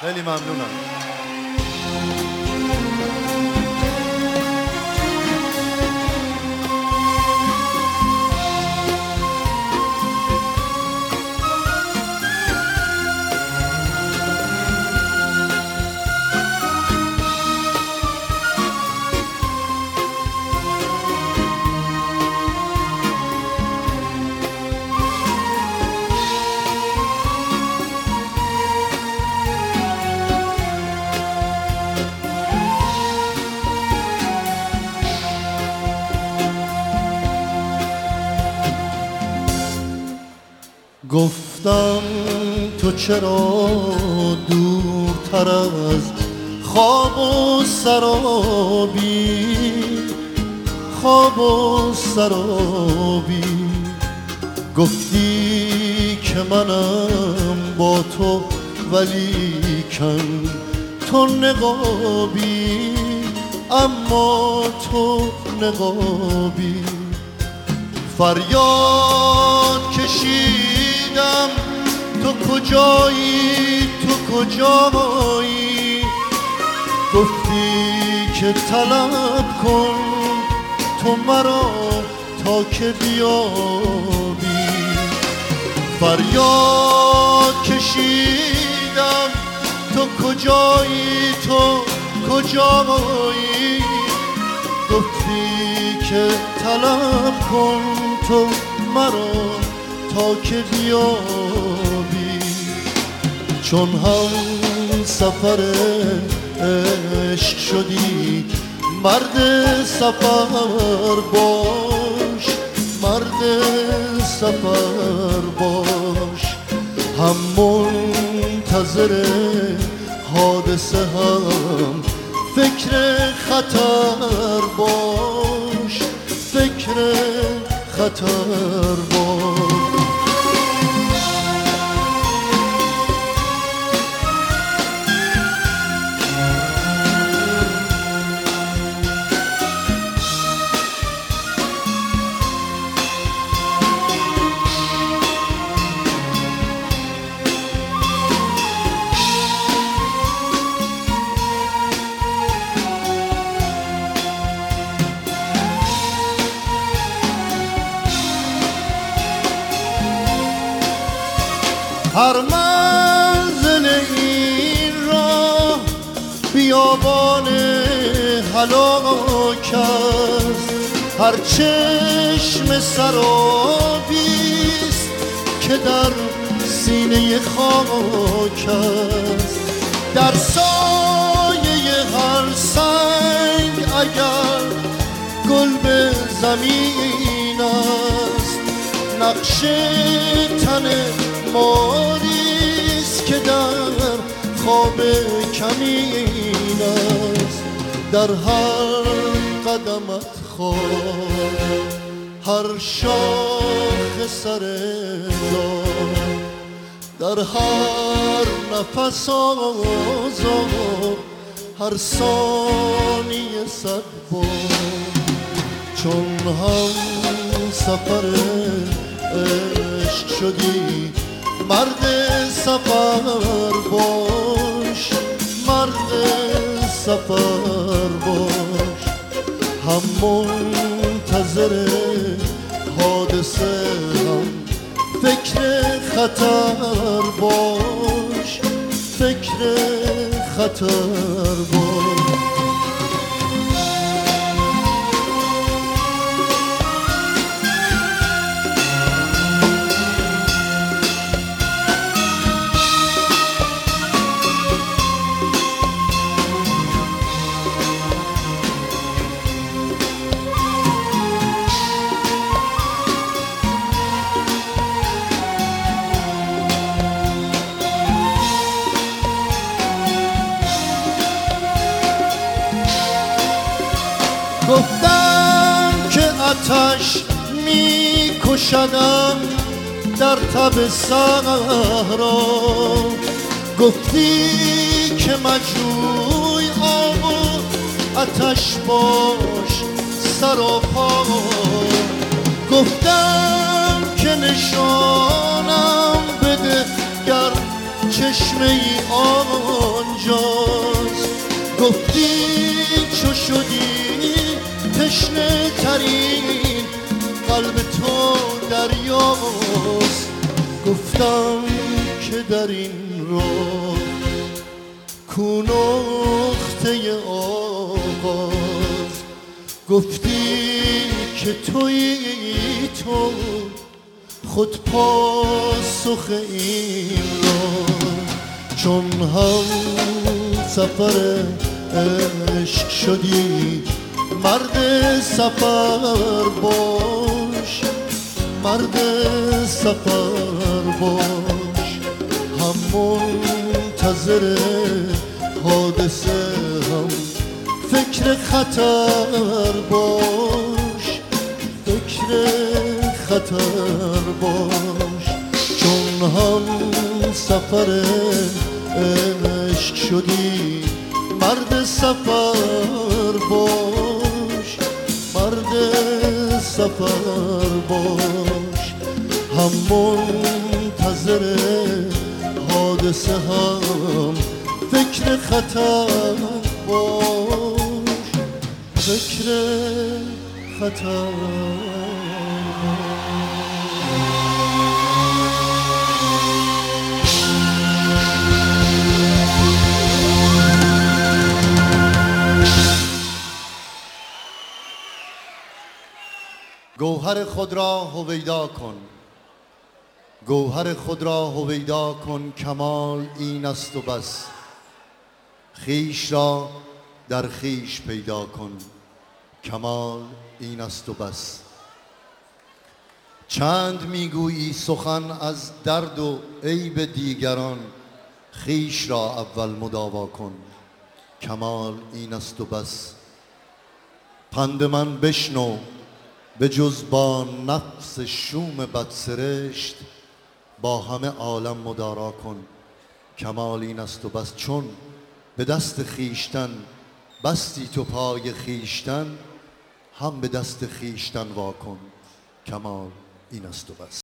خیلی ممنونم. گفتم تو چرا دورتر از خواب و سرابی، خواب و سرابی. گفتی که منم با تو ولیکن تو نقابی، اما تو نقابی. فریاد کشیدم تو کجایی، تو کجایی. گفتی که طلب کن تو مرا تا که بیابی. فریاد کشیدم تو کجایی، تو کجایی. گفتی که طلب کن تو مرا تا که بیابی. چون هم سفر عشق شدی مرد سفر باش، مرد سفر باش. هم منتظر حادثه هم فکر خطر باش، فکر خطر باش. هر منزل این راه بیابان هلاک است، هر چشم سرابیست که در سینه خاک است. در سایه هر سنگ اگر گل به زمین است، نقش تن ماریست که در خواب کمین است. در هر قدمت خواب، هر شاخ سر دار، در هر نفس آزاد، هر ثانیه صد بار. چون هم سفر عشق شدی مرد سفر باش، مرد سفر باش. هم منتظر حادثه هم فکر خطر باش، فکر خطر باش. گفتم که آتش می کشدم در تب صحرا. گفتی که مجروی آب و آتش باش سر و پا. گفتم که نشانم بده گر چشمه ای آنجاست. گفتی چو شدی تشنه ترین قلب تو دریاست. گفتم که در این راه کو نقطه آغاز. گفتی که تویی تو خود پاسخ این راه. چون هم سفر عشق شدی مرد سفر باش، مرد سفر باش. هم منتظر حادثه هم فکر خطر باش، فکر خطر باش. چون هم سفر عشق شدی مرد سفر باش، مرد سفر باش. هم منتظر حادثه هم فکر خطر باش، فکر خطر گوهر خود را هویدا کن، گوهر خود را هویدا کن. کمال این است و بس. خویش را در خویش پیدا کن. کمال این است و بس. چند میگویی سخن از درد و عیب دیگران، خویش را اول مداوا کن. کمال این است و بس. پند من بشنو به جز با نفس شوم بدسرشت، با همه عالم مدارا کن. کمال این است و بس. چون به دست خیشتن بستی تو پای خیشتن، هم به دست خیشتن وا کن. کمال این است و بس.